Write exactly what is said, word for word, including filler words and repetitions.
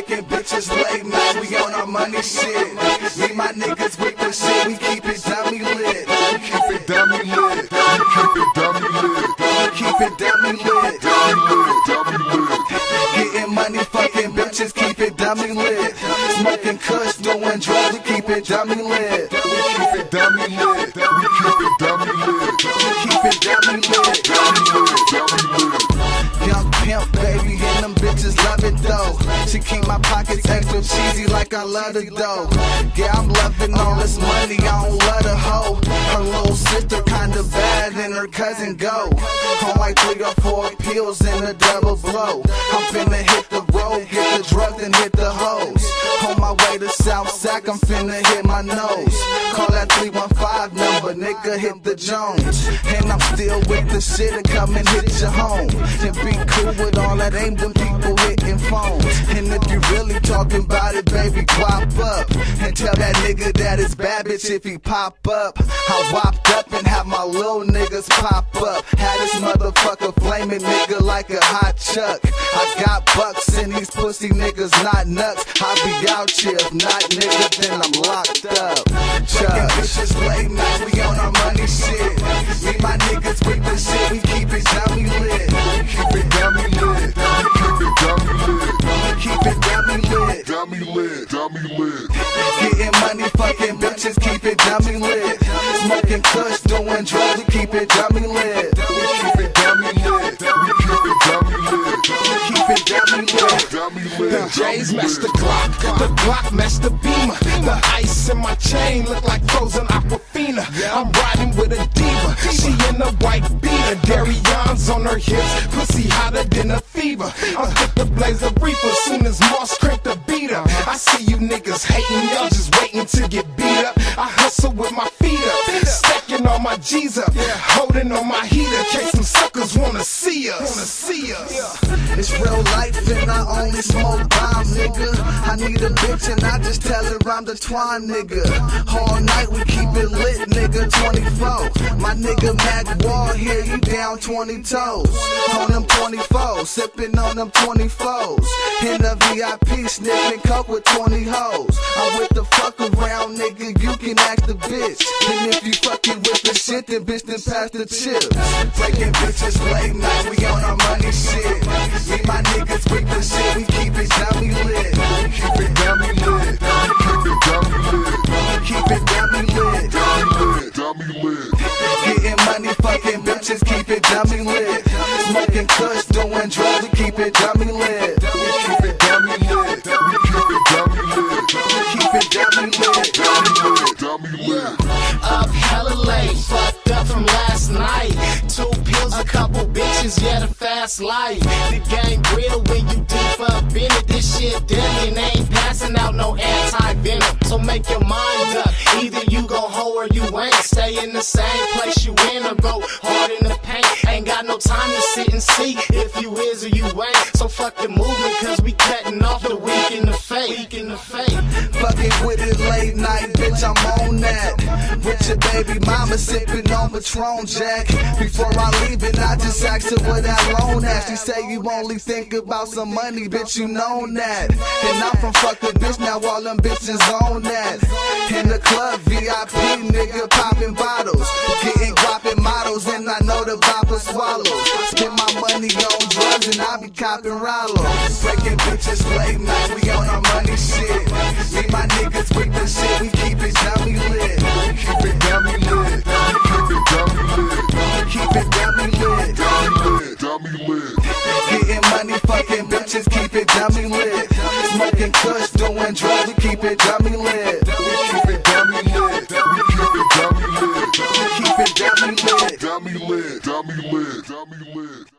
Breaking bitches late night, we on our money shit. Me, my niggas with the shit, we keep it dummy lit. We keep it dummy lit. We keep it dummy lit. We keep it dummy lit. Dummy lit. Dummy lit. Getting money, fucking bitches, keep it dummy lit. Smoking kush, doing drugs, we keep it dummy lit. We keep it dummy lit. We keep it dummy lit. We keep it dummy lit. Dummy lit. Dummy lit. Young pimp, baby, and them bitches love it though. She keep my pockets extra cheesy like I love the dough. Yeah, I'm loving all this money, I don't love the hoe. Her little sister kinda bad and her cousin go. On like three or four pills and a double blow. I'm finna hit the road, get the drugs and hit the hoes. On my way to South Sac, I'm finna hit my nose. Call that three one five number, nigga, hit the Jones. And I'm still with the shit and come and hit your home. And be cool with all that, ain't them people hitting phones. And if you really talking about it, baby, guap up. And tell that nigga that it's bad bitch if he pop up. I whopped up and have my little niggas pop up. Had this motherfucker flaming nigga like a hot chuck. I got bucks and these pussy niggas not nuts. I be out here, if not nigga, then I'm locked up. Chuck. Bitches late night, we on our money shit. Me, my niggas with the shit, we keep it dummy lit. We keep it dummy lit. We keep it dummy lit. We keep it dummy lit. Dummy lit. Dummy lit. Getting money, fucking bitches, keep it dummy lit. Smoking kush, doing drugs, we keep it dummy lit. We keep it dummy lit. We keep it dummy lit. We keep it dummy lit. Dummy lit. The J's match the Glock, the Glock match the Beamer. The ice in my chain look like frozen Aquafina. I'm riding with a diva, she in a white beater. Darion's on her hips, pussy hotter than a fever. I'm fit to blaze a reaper, soon as Moss crank the beater. I see you niggas hating, y'all just waiting to get beat up. I hustle with my feet up, stacking all my G's up, holding on my heater, case some suckers wanna see us. Wanna see us. It's real life and I only smoke bomb, nigga. I need a bitch and I just tell her I'm the twine, nigga. All night we keep it lit, nigga, twenty-four. My nigga Mac Wall here, he down twenty toes. On them twenty-fours, sipping on them twenty-fours. In the V I P, sniffing coke with twenty hoes. I'm with the fuck around, nigga, you can act a bitch. And if you fucking with the shit, then bitch, then pass the chips. Breaking bitches late night, we on our money shit. Me, my niggas with the shit, we keep it dummy lit. We keep it dummy lit. We keep it dummy lit. We keep it dummy lit. Dummy lit. Dummy lit. Getting money, fucking bitches, keep it dummy lit. Smoking kush, doing drugs, we keep it dummy lit. We keep it dummy lit. We keep it dummy lit. We keep it dummy lit. Dummy lit. Dummy lit. Up hella late, fucked up from last night. Two pills, a couple bitches, yeah, the fast life. The game real when you deep up in it. This shit deadly and they ain't passing out no anti-venom. So make your mind up, either you go hoe or you ain't. Stay in the same place you in or go hard in the paint. Ain't got no time to sit and see if you is or you ain't. So fuck the movement, cause we cutting off the weak in the fake. Weak in the fake. Fucking with it late night, bitch, I'm on that. With your baby mama sipping on Patron Jack. Before I leave it, I just asked her where that loan at. She say you only think about some money, bitch, you know that. And I'm from fuck a bitch, now all them bitches on that. In the club, V I P, nigga, popping bottles. Getting guapping models, and I know the bopper swallows. Spend my money on drugs, and I be copping Rollos. Breaking bitches late night, we on our money shit. Me, my niggas with the shit, we keep it dummy lit. We keep it dummy lit. We keep it dummy lit. We keep it dummy lit. Dummy lit. Dummy lit. Getting money, fucking bitches, keep it dummy lit. Smoking kush, doing drugs, we keep it dummy lit. We keep it dummy lit. We keep it dummy lit. We keep it dummy lit. Dummy lit. Dummy lit. Dummy lit.